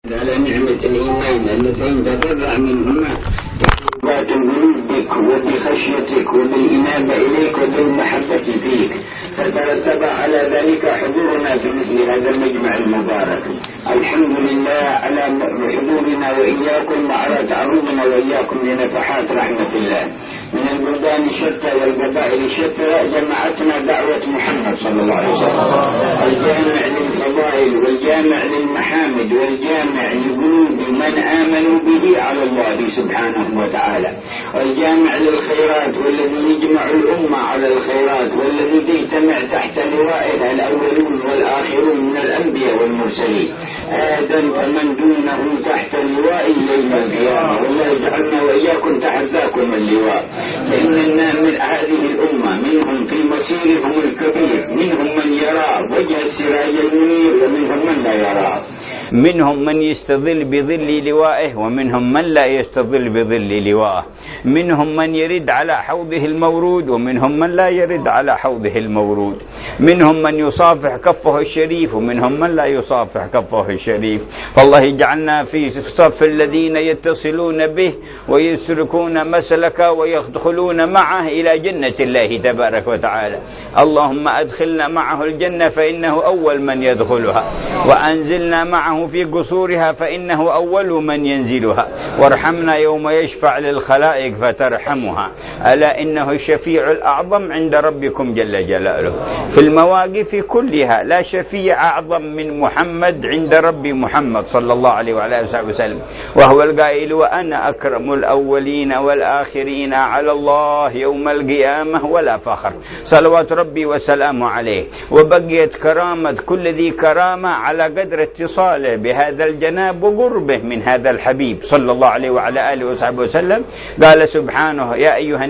على نعمة الإيمان اللتين تتبع منهما تقوبات بك وبخشيتك وبالإنابة إليك وبالمحبة فيك، فترتب على ذلك حضورنا في مثل هذا المجمع المبارك. الحمد لله على حضورنا وإياكم وعلى تعرضنا وإياكم لنفحات رحمة الله من البلدان الشتى والقبائل الشتى. جمعتنا دعوة محمد صلى الله عليه وسلم، الجامع للفضائل والجامع للمحامد والجامع لقلوب من آمنوا به على الله سبحانه وتعالى، والجامع للخيرات والذي يجمع الأمة على الخيرات، والذي يجتمع تحت لوائه الأولون والآخرون من الأنبياء والمرسلين، آدم فمن دونه تحت اللواء يوم القيامة. والله يجعلنا وإياكم تحت ذاكم اللواء، فإن من هذه الأمة منهم في مسيرهم الكبير، منهم من يرى وجه السراج المنير ومنهم من لا يرى، منهم من يستظل بظل لوائه ومنهم من لا يستظل بظل لوائه، منهم من يرد على حوضه المورود ومنهم من لا يرد على حوضه المورود، منهم من يصافح كفه الشريف ومنهم من لا يصافح كفه الشريف. فالله يجعلنا في صف الذين يتصلون به ويسلكون مسلكه ويدخلون معه إلى جنة الله تبارك وتعالى. اللهم أدخلنا معه الجنة فإنه أول من يدخلها، وأنزلنا معه في قصورها فإنه أول من ينزلها، وارحمنا يوم يشفع للخلائق فترحمها، ألا إنه الشفيع الأعظم عند ربكم جل جلاله. في المواقف كلها لا شفيع أعظم من محمد عند رب محمد صلى الله عليه وعلى آله وسلم، وهو القائل: وأنا أكرم الأولين والآخرين على الله يوم القيامة ولا فخر. صلوات ربي وسلامه عليه. وبقيت كرامة كل ذي كرامة على قدر اتصاله بهذا الجناب وقربه من هذا الحبيب صلى الله عليه وعلى آله وصحبه وسلم. قال سبحانه: يا أيها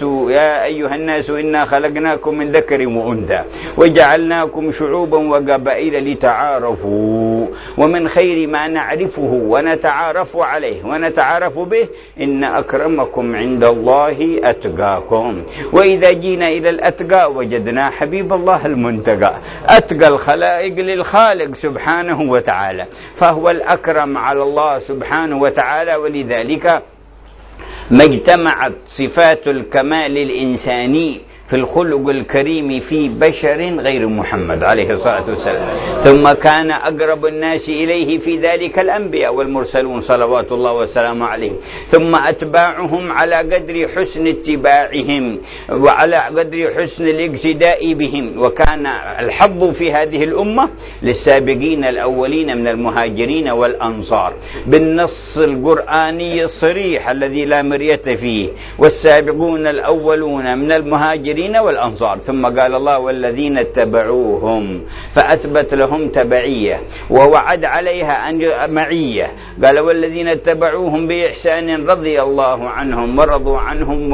الناس إنا خلقناكم من ذكر وأنثى وجعلناكم شعوبا وقبائل لتعارفوا، ومن خير ما نعرفه ونتعارف عليه ونتعارف به إن أكرمكم عند الله أتقاكم. وإذا جينا إلى الأتقى وجدنا حبيب الله المنتقى، أتقى الخلائق للخالق سبحانه وتعالى، فهو الأكرم على الله سبحانه وتعالى. ولذلك ما اجتمعت صفات الكمال الإنساني في الخلق الكريم في بشر غير محمد عليه الصلاة والسلام، ثم كان أقرب الناس إليه في ذلك الأنبياء والمرسلون صلوات الله وسلامه عليهم، ثم أتباعهم على قدر حسن اتباعهم وعلى قدر حسن الاقتداء بهم. وكان الحظ في هذه الأمة للسابقين الأولين من المهاجرين والأنصار بالنص القرآني الصريح الذي لا مرية فيه: والسابقون الأولون من المهاجرين والأنصار. ثم قال الله: والذين اتبعوهم، فأثبت لهم تبعية ووعد عليها معية. قال: والذين اتبعوهم بإحسان رضي الله عنهم ورضوا عنهم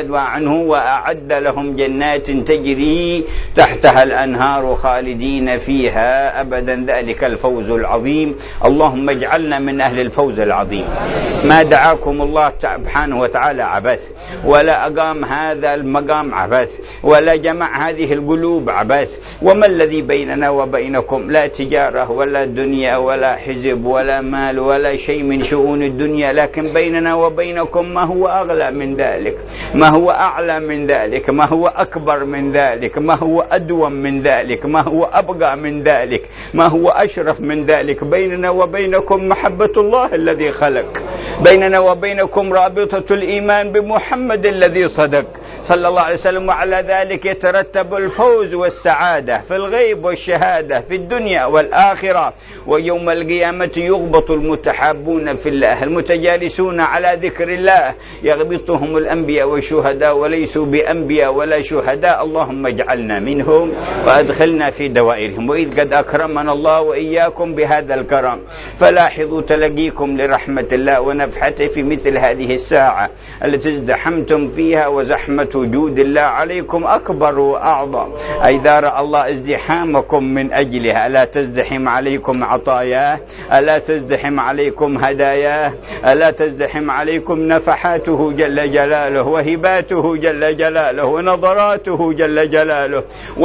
وأعد لهم جنات تجري تحتها الأنهار خالدين فيها أبدا، ذلك الفوز العظيم. اللهم اجعلنا من أهل الفوز العظيم. ما دعاكم الله سبحانه وتعالى عبث، ولا أقام هذا المقام عبث، ولا جمع هذه القلوب عبث. وما الذي بيننا وبينكم؟ لا تجارة ولا دنيا ولا حزب ولا مال ولا شيء من شؤون الدنيا، لكن بيننا وبينكم ما هو أغلى من ذلك، ما هو أعلى من ذلك، ما هو أكبر من ذلك، ما هو أدوم من ذلك، ما هو أبقى من ذلك، ما هو أشرف من ذلك. بيننا وبينكم محبة الله الذي خلق، بيننا وبينكم رابطة الإيمان بمحمد الذي صدق صلى الله عليه وسلم. وعلى ذلك يترتب الفوز والسعادة في الغيب والشهادة في الدنيا والآخرة. ويوم القيامة يغبط المتحابون في الله المتجالسون على ذكر الله، يغبطهم الأنبياء والشهداء وليسوا بأنبياء ولا شهداء. اللهم اجعلنا منهم وأدخلنا في دوائرهم. وإذ قد أكرمنا الله وإياكم بهذا الكرم، فلاحظوا تلقيكم لرحمة الله ونفحته في مثل هذه الساعة التي ازدحمتم فيها وزحمة جود الله عليكم أكبر وأعظم. إذا رأى الله ازدحامكم من أجلها ألا تزدحم عليكم عطاياه؟ ألا تزدحم عليكم هداياه؟ ألا تزدحم عليكم نفحاته جل جلاله وهباته جل جلاله ونظراته جل جلاله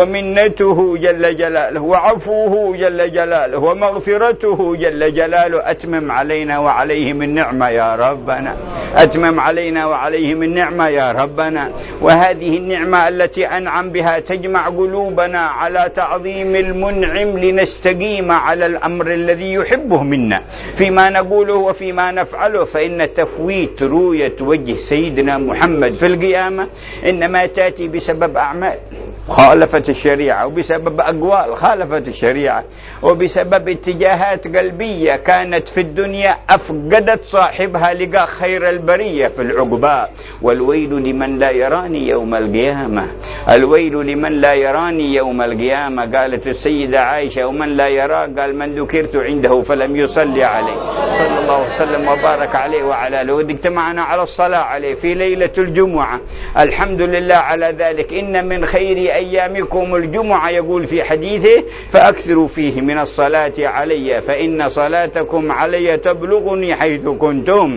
ومنته جل جلاله وعفوه جل جلاله ومغفرته جل جلاله؟ أتمم علينا وعليهم النعمة يا ربنا، أتمم علينا وعليهم النعمة يا ربنا. وهذه النعمة التي أنعم بها تجمع قلوبنا على تعظيم المنعم لنستقيم على الأمر الذي يحبه منا فيما نقوله وفيما نفعله. فإن تفويت رؤية وجه سيدنا محمد في القيامة إنما تأتي بسبب أعمال خالفت الشريعة، وبسبب أقوال خالفت الشريعة، وبسبب اتجاهات قلبية كانت في الدنيا أفقدت صاحبها لقاء خير البرية في العقباء. والويل لمن لا يراني يوم القيامة، الويل لمن لا يراني يوم القيامة. قالت السيدة عائشة ومن لا يرى؟ قال من ذكرت عنده فلم يصلي عليه صلى الله وسلم وبارك عليه وعلى آله، وإذ اجتمعنا على الصلاة عليه في ليلة الجمعة. الحمد لله على ذلك. إن من خير أيامكم الجمعة، يقول في حديثه فأكثروا فيه من الصلاة علي فإن صلاتكم علي تبلغني حيث كنتم.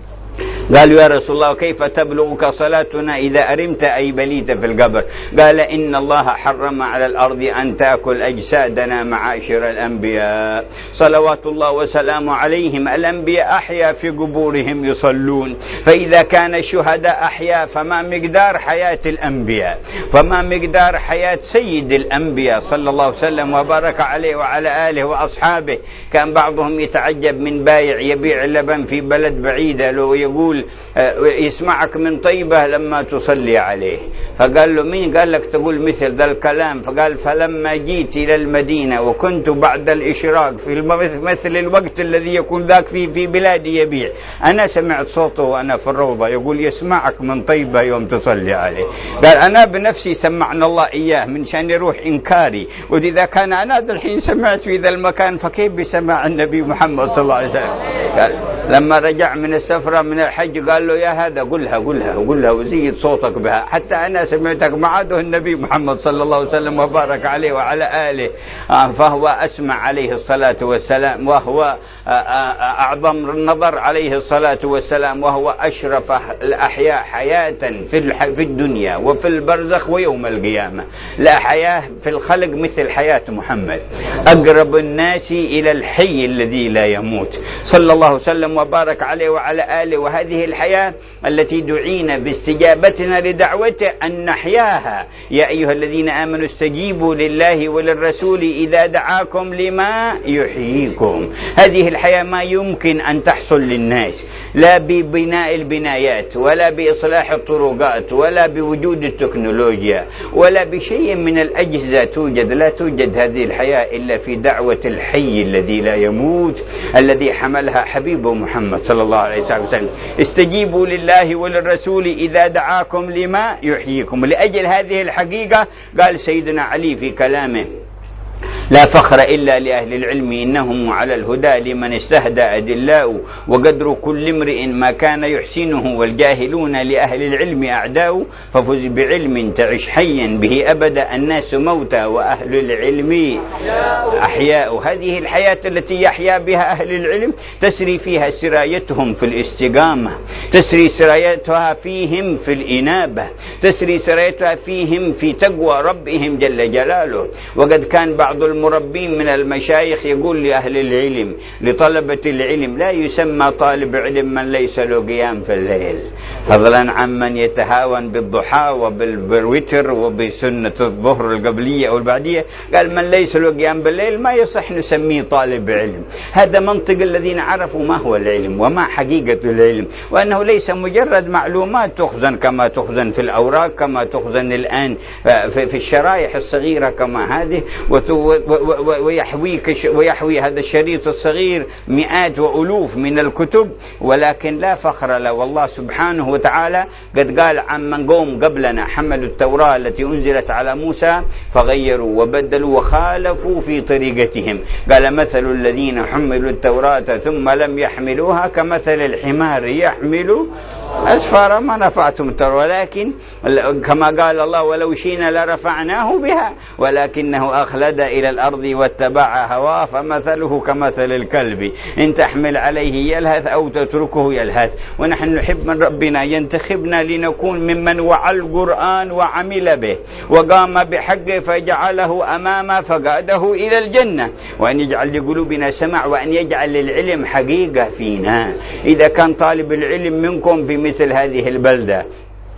قالوا يا رسول الله كيف تبلغك صلاتنا إذا أرمت أي بليت في القبر؟ قال إن الله حرم على الأرض أن تأكل أجسادنا معاشر الأنبياء صلوات الله وسلامه عليهم. الأنبياء أحيا في قبورهم يصلون، فإذا كان الشهداء أحيا فما مقدار حياة الأنبياء، فما مقدار حياة سيد الأنبياء صلى الله عليه وسلم وبارك عليه وعلى آله وأصحابه. كان بعضهم يتعجب من بايع يبيع اللبن في بلد بعيدة لو يقول يسمعك من طيبة لما تصلي عليه، فقال له مين؟ قال لك تقول مثل ذا الكلام. فقال فلما جيت إلى المدينة وكنت بعد الإشراق في مثل الوقت الذي يكون ذاك في بلادي يبيع، أنا سمعت صوته وأنا في الروضة يقول يسمعك من طيبة يوم تصلي عليه. قال أنا بنفسي سمعنا الله إياه من شان يروح إنكاري، وإذا كان أنا الحين سمعت في ذا المكان فكيف بسماع النبي محمد صلى الله عليه وسلم؟ قال لما رجع من السفرة من الحج قال له يا هذا قلها وزيد صوتك بها حتى أنا سمعتك معاده النبي محمد صلى الله عليه وسلم وبارك عليه وعلى آله. فهو أسمع عليه الصلاة والسلام، وهو أعظم النظر عليه الصلاة والسلام، وهو أشرف الأحياء حياة في الدنيا وفي البرزخ ويوم القيامة. لا حياة في الخلق مثل حياة محمد، أقرب الناس إلى الحي الذي لا يموت صلى الله عليه وسلم وبارك عليه وعلى آله. وهذه الحياة التي دعينا باستجابتنا لدعوته أن نحياها. يا أيها الذين آمنوا استجيبوا لله وللرسول إذا دعاكم لما يحييكم. هذه الحياة ما يمكن أن تحصل للناس لا ببناء البنايات ولا بإصلاح الطرقات ولا بوجود التكنولوجيا ولا بشيء من الأجهزة توجد. لا توجد هذه الحياة إلا في دعوة الحي الذي لا يموت الذي حملها حبيبه محمد صلى الله عليه وسلم. استجيبوا لله وللرسول إذا دعاكم لما يحييكم. لأجل هذه الحقيقة قال سيدنا علي في كلامه لا فخر إلا لأهل العلم إنهم على الهدى لمن استهدى أدلاء، وقدر كل امرئ ما كان يحسنه والجاهلون لأهل العلم أعداء، ففز بعلم تعش حيا به أبدا الناس موتى وأهل العلم أحياء. هذه الحياة التي يحيا بها أهل العلم تسري فيها سرايتهم في الاستقامة، تسري سرايتها فيهم في الإنابة، تسري سرايتها فيهم في تقوى ربهم جل جلاله. وقد كان بعض المربين من المشايخ يقول لأهل العلم لطلبة العلم لا يسمى طالب علم من ليس له قيام في الليل، فضلا عمن يتهاون بالضحى وبالوتر وبسنة الظهر القبلية أو البعدية. قال من ليس له قيام بالليل ما يصح نسميه طالب علم. هذا منطق الذين عرفوا ما هو العلم وما حقيقة العلم، وأنه ليس مجرد معلومات تخزن كما تخزن في الأوراق، كما تخزن الآن في الشرايح الصغيرة كما هذه، ويحوي هذا الشريط الصغير مئات وألوف من الكتب، ولكن لا فخر له. والله سبحانه وتعالى قد قال عن من قوم قبلنا حملوا التوراة التي أنزلت على موسى فغيروا وبدلوا وخالفوا في طريقتهم. قال مثل الذين حملوا التوراة ثم لم يحملوها كمثل الحمار يحمل أسفارا ما نفعتم التوراة، ولكن كما قال الله ولو شئنا لرفعناه بها ولكنه أخلد إلى الأرض واتبع هواه فمثله كمثل الكلب إن تحمل عليه يلهث أو تتركه يلهث. ونحن نحب من ربنا ينتخبنا لنكون ممن وعى القرآن وعمل به وقام بحقه فجعله أمامه فقاده إلى الجنة، وأن يجعل لقلوبنا سمع، وأن يجعل للعلم حقيقة فينا. إذا كان طالب العلم منكم في مثل هذه البلدة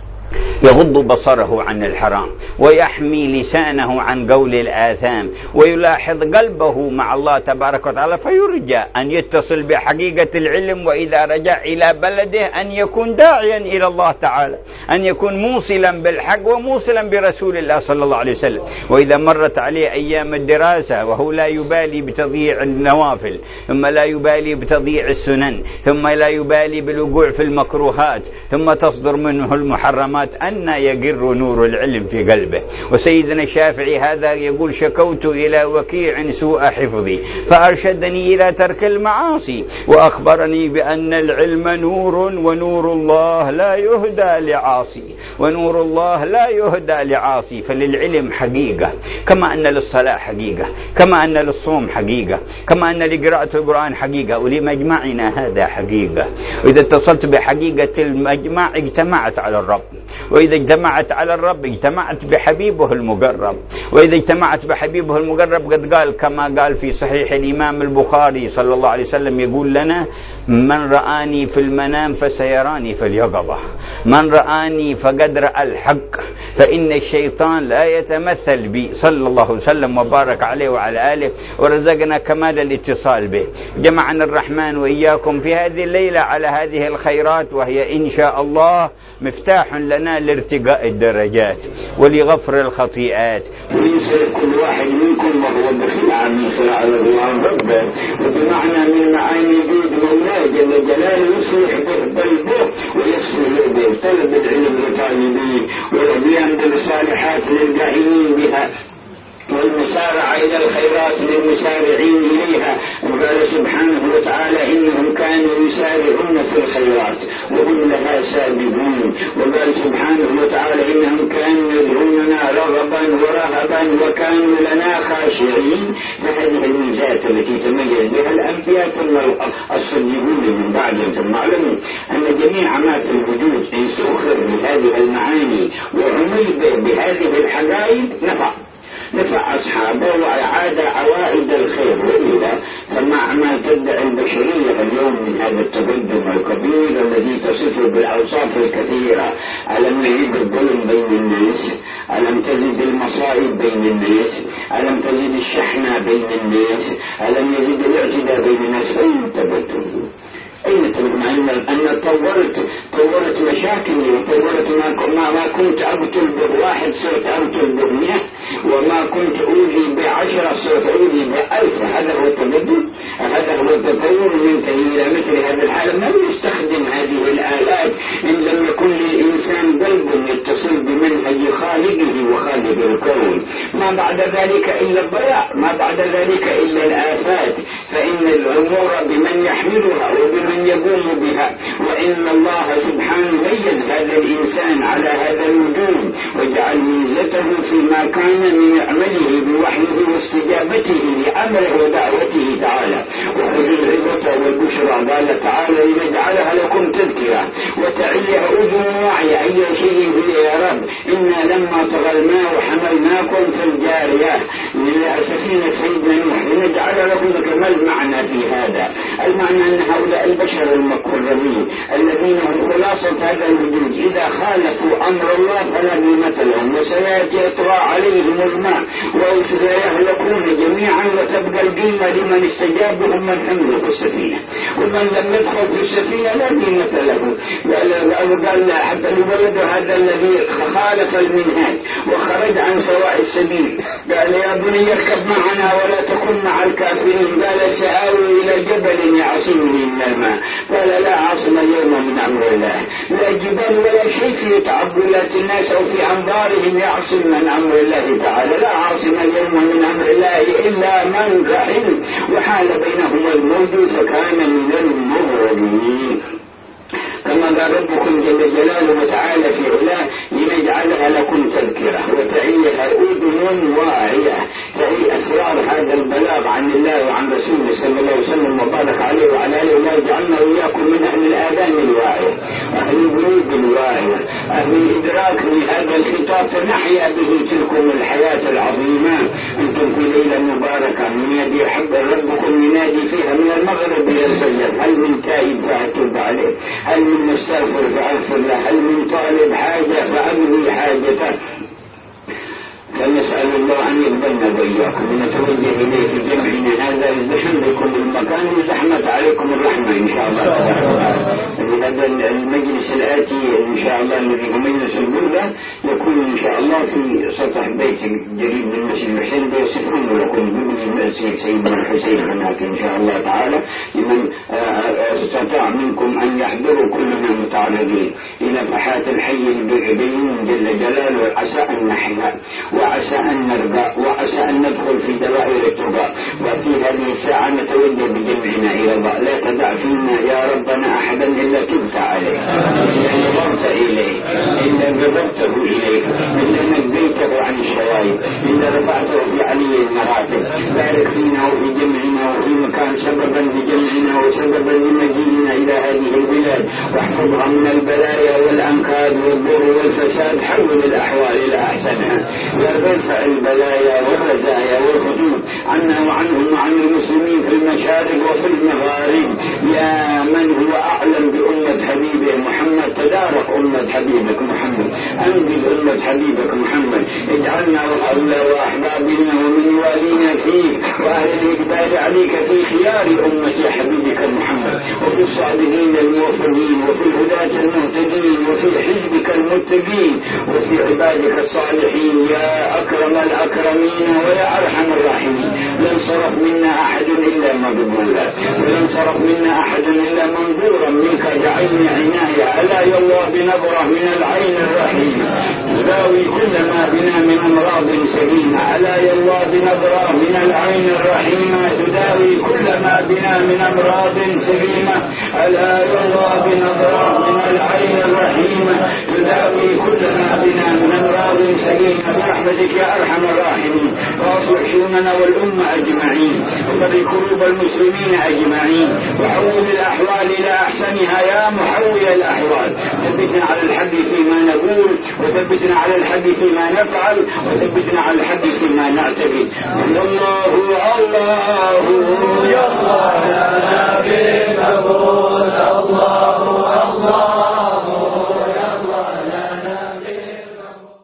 يغض بصره عن الحرام ويحمي لسانه عن قول الآثام ويلاحظ قلبه مع الله تبارك وتعالى، فيرجى أن يتصل بحقيقة العلم، وإذا رجع إلى بلده أن يكون داعيا إلى الله تعالى، أن يكون موصلا بالحق وموصلا برسول الله صلى الله عليه وسلم. وإذا مرت عليه أيام الدراسة وهو لا يبالي بتضييع النوافل، ثم لا يبالي بتضييع السنن، ثم لا يبالي بالوقوع في المكروهات، ثم تصدر منه المحرمات، أن يقر نور العلم في قلبه. وسيدنا الشافعي هذا يقول شكوت إلى وكيع سوء حفظي فأرشدني إلى ترك المعاصي وأخبرني بأن العلم نور ونور الله لا يهدى لعاصي، ونور الله لا يهدى لعاصي. فللعلم حقيقة كما أن للصلاة حقيقة، كما أن للصوم حقيقة، كما أن لقراءة القرآن حقيقة، ولمجمعنا هذا حقيقة. وإذا اتصلت بحقيقة المجمع اجتمعت على الرب، وإذا اجتمعت على الرب اجتمعت بحبيبه المقرب، وإذا اجتمعت بحبيبه المقرب قد قال كما قال في صحيح الإمام البخاري صلى الله عليه وسلم يقول لنا من رآني في المنام فسيراني في اليقظة، من رآني فقد رأى الحق، فإن الشيطان لا يتمثل بي صلى الله عليه وسلم وبارك عليه وعلى آله، ورزقنا كمال الاتصال به. جمعنا الرحمن وإياكم في هذه الليلة على هذه الخيرات، وهي إن شاء الله مفتاح لنا لارتقاء الدرجات ولغفر الخطيئات. ويصير كل واحد منكم وهو بخلع من خلع الله ربه، وبمعنى من معاني جود الله جل جلاله يصلح به قلبه ويصلح به طلب العلم لطالبيه والقيام بالصالحات للقائمين بها والمسارعة إلى الخيرات للمسارعين إليها. وقال سبحانه وتعالى إنهم كانوا يسارعون في الخيرات وهم لها سابقون. وقال سبحانه وتعالى إنهم كانوا يدعوننا رغبا ورهبا وكانوا لنا خاشعين. فهذه الميزات التي تميز بها الأنبياء ثم الصديقون من بعدهم. ثم اعلموا أن جميع ما في الوجود إن سخر بهذه المعاني وعمل بهذه الحقائق نفع أصحابه وأعاد عوائد الخير. وإذا فمع ما تدعي البشرية اليوم من هذا التقدم الكبير الذي تصفه بالأوصاف الكثيرة، ألم يزد الظلم بين الناس؟ ألم تزد المصائب بين الناس؟ ألم تزد الشحنة بين الناس؟ ألم يزد الاعتداء بين الناس؟ أين تبتم؟ أين تبتم؟ أن طورت مشاكلي وطورت ما كنت أقتل بواحد صرت أقتل ب100، وما كنت أوذي ب10 صرت أوذي ب1000. هذا هو التقدم، هذا هو التطور. منتهي إلى مثل هذا العالم من يستخدم هذه الآلات إن لم يكن للإنسان قلب يتصل بمنهج خالقه وخالق الكون. ما بعد ذلك إلا الضياع، ما بعد ذلك إلا الآفات. فإن الأمور بمن يحملها وبمن يقوم بها. وإن الله سبحانه ميز هذا الإنسان على هذا الوجود وجعل ميزته فيما كان من عمله بوحيه واستجابته لأمره ودعوته تعالى. وخذ العظة والبشرى قال تعالى لنجعلها لكم تذكرة وتعيها أذن واعية. أي شيء هي يا رب؟ إنا لما طغى الماء وحملناكم في الجارية سفينة سيدنا نوح لنجعل لكم ذكر. ما المعنى في هذا؟ المعنى أن هؤلاء البشر المكرمين الذين هم خلاصة هذا الوجود إذا خالفوا أمر الله فلا قيمة لهم، وسيأتي إطراء عليهم الماء وسيهلكون جميعا، وتبقى القيمة لمن استجابهم من حملوا في السفينة، ومن لم يدخل في السفينة لا قيمة له. قال حتى الولد هذا الذي خالف المنهاج وخرج عن سواء السبيل قال يا بني اركب معنا ولا تكن مع الكافرين. قال سآوي إلى جبل يعصمني من الماء. قال لا عاصم اليوم من أمر الله، لا جبال ولا شيء في تعبدات الناس أو في أنظارهم يعصم من أمر الله تعالى. لا عاصم اليوم من أمر الله إلا من رحم وحال بينهما الموت فكان من المغربين. كما قال ربكم جل جلاله وتعالى في علاه لنجعلها لكم تذكرة وتعيها أذن واعية، تعي أسرار هذا البلاغ عن الله وعن رسوله صلى الله عليه وسلم وبارك عليه وعلى آله، ولا يجعلنا وإياكم من أهل الآذان الواعية، أهل القلوب الواعية، أهل الإدراك لهذا الخطاب فنحيا به تلكم الحياة العظيمة. أنتم في ليلة مباركة ينادي حب ربكم ينادي فيها من المغرب إلى الفجر، هل من تائب فأتوب عليه، هل من مستغفر فأغفر له، هل من طالب حاجة فأقضي حاجته. فنسأل الله أن يقبلنا وإياكم ونتوجه إليه في جمعنا هذا. يزدحم بكم المكان وزحمت عليكم الرحمة إن شاء الله. هذا المجلس الآتي إن شاء الله الذي هو مجلس البلدة يكون إن شاء الله في سطح بيت قريب من مسجد الحسين، بيصفون لكم بابن مسجد سيدنا الحسين هناك إن شاء الله تعالى، لمن استطاع منكم أن يحضروا كلنا متعرضين إلى نفحات الحي البيوم جل جلاله. وعسى أن نحيا وعسى أن نرجع وعسى أن ندخل في دوائر التربة، وفي هذه الساعة نتوجه بجمعنا إلى الله. لا تدع فينا يا ربنا أحدا إلا تبت عليه، إلا نظرت إليه، إلا جبرته إليه، إلا نجيته عن الشوائب، إلا رفعته في علي المراتب. بارك فينا وفي جمعنا وفي مكان سببا لجمعنا وسببا لمجيئنا إلى هذه البلاد، واحفظها من البلايا والأنكاد والضر والفساد، حول الأحوال إلى أحسنها، وارفع البلايا والرزايا والخطوب عنا وعنهم وعن المسلمين في المشارق وفي المغارب. يا من هو أعلم بأمة حبيبه محمد، تدارك أمة حبيبك محمد، أنجز أمة حبيبك محمد، اجعلنا وأولى وأحبابنا ومن يوالينا فيك وأهل الإقبال عليك في خيار أمة حبيبك محمد، وفي الصادقين الموفقين، وفي الهداة المهتدين، وفي حزبك المتقين، وفي عبادك الصالحين يا أكرم الأكرمين ويا أرحم الراحمين. لن صرف منا أحد إلا مقبولا، ولن صرف منا أحد إلا منظورا منك جعلني عناية. ألا يا الله بنظرة من العين الرحيمة تداوي كل ما بنا من أمراض سليمة. ألا يا الله بنظرة من العين الرحيمة تداوي كل ما بنا من أمراض سليمة. ألا يا الله بنظرة من العين الرحيمة تداوي كل ما بنا من أمراض سليمة برحمتك يا أرحم الراحمين. واصلح شؤوننا والأمة أجمعين، وفرج كروب المسلمين أجمعين، وحول الأحوال إلى أحسنها يا محول الأحوال. ثبتنا على الحق فيما نقول، وثبتنا على الحق فيما نفعل، وثبتنا على الحق فيما نعتقد. الله